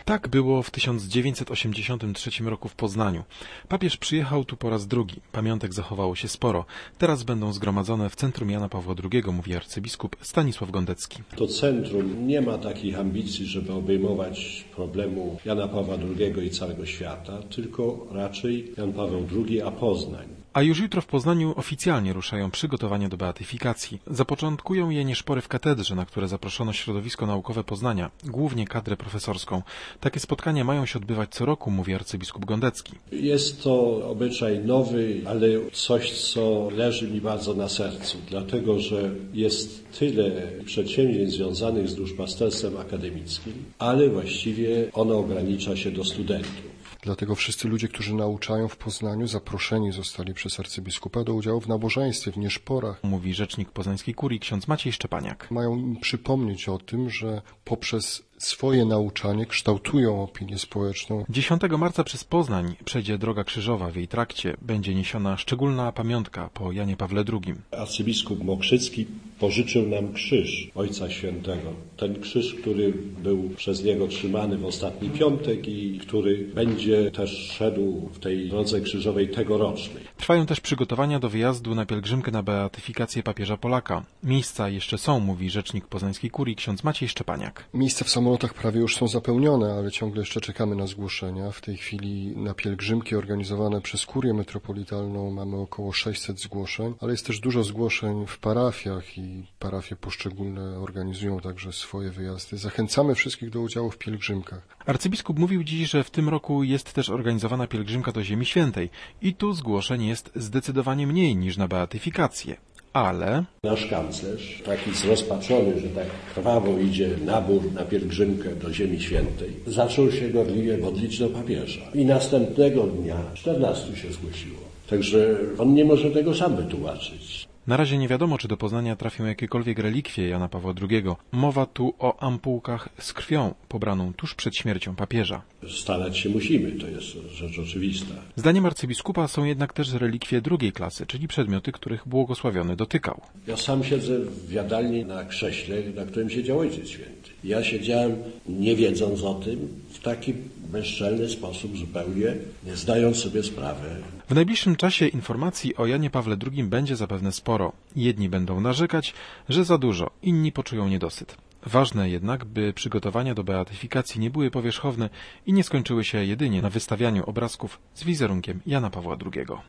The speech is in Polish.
Tak było w 1983 roku w Poznaniu. Papież przyjechał tu po raz drugi. Pamiątek zachowało się sporo. Teraz będą zgromadzone w centrum Jana Pawła II, mówi arcybiskup Stanisław Gondecki. To centrum nie ma takich ambicji, żeby obejmować problemu Jana Pawła II i całego świata, tylko raczej Jan Paweł II, a Poznań. A już jutro w Poznaniu oficjalnie ruszają przygotowania do beatyfikacji. Zapoczątkują je nieszpory w katedrze, na które zaproszono środowisko naukowe Poznania, głównie kadrę profesorską. Takie spotkania mają się odbywać co roku, mówi arcybiskup Gondecki. Jest to obyczaj nowy, ale coś, co leży mi bardzo na sercu, dlatego że jest tyle przedsięwzięć związanych z duszpasterstwem akademickim, ale właściwie ono ogranicza się do studentów. Dlatego wszyscy ludzie, którzy nauczają w Poznaniu, zaproszeni zostali przez arcybiskupa do udziału w nabożeństwie, w nieszporach. Mówi rzecznik poznańskiej kurii ksiądz Maciej Szczepaniak. Mają im przypomnieć o tym, że poprzez swoje nauczanie kształtują opinię społeczną. 10 marca przez Poznań przejdzie Droga Krzyżowa. W jej trakcie będzie niesiona szczególna pamiątka po Janie Pawle II. Arcybiskup Mokrzycki pożyczył nam krzyż Ojca Świętego. Ten krzyż, który był przez niego trzymany w ostatni piątek i który będzie też szedł w tej drodze krzyżowej tegorocznej. Trwają też przygotowania do wyjazdu na pielgrzymkę na beatyfikację papieża Polaka. Miejsca jeszcze są, mówi rzecznik poznańskiej kurii ksiądz Maciej Szczepaniak. Miejsca w samolotach prawie już są zapełnione, ale ciągle jeszcze czekamy na zgłoszenia. W tej chwili na pielgrzymki organizowane przez Kurię Metropolitalną mamy około 600 zgłoszeń, ale jest też dużo zgłoszeń w parafiach i parafie poszczególne organizują także swoje wyjazdy. Zachęcamy wszystkich do udziału w pielgrzymkach. Arcybiskup mówił dziś, że w tym roku jest też organizowana pielgrzymka do Ziemi Świętej i tu zgłoszeń jest zdecydowanie mniej niż na beatyfikację. Ale nasz kanclerz, taki zrozpaczony, że tak krwawo idzie nabór na pielgrzymkę do Ziemi Świętej, zaczął się gorliwie modlić do papieża. I następnego dnia 14 się zgłosiło. Także on nie może tego sam wytłumaczyć. Na razie nie wiadomo, czy do Poznania trafią jakiekolwiek relikwie Jana Pawła II. Mowa tu o ampułkach z krwią pobraną tuż przed śmiercią papieża. Starać się musimy, to jest rzecz oczywista. Zdaniem arcybiskupa są jednak też relikwie drugiej klasy, czyli przedmioty, których błogosławiony dotykał. Ja sam siedzę w jadalni na krześle, na którym siedział Ojciec Święty. Ja siedziałem, nie wiedząc o tym, w taki bezczelny sposób zupełnie, nie zdając sobie sprawy. W najbliższym czasie informacji o Janie Pawle II będzie zapewne sporo. Jedni będą narzekać, że za dużo, inni poczują niedosyt. Ważne jednak, by przygotowania do beatyfikacji nie były powierzchowne i nie skończyły się jedynie na wystawianiu obrazków z wizerunkiem Jana Pawła II.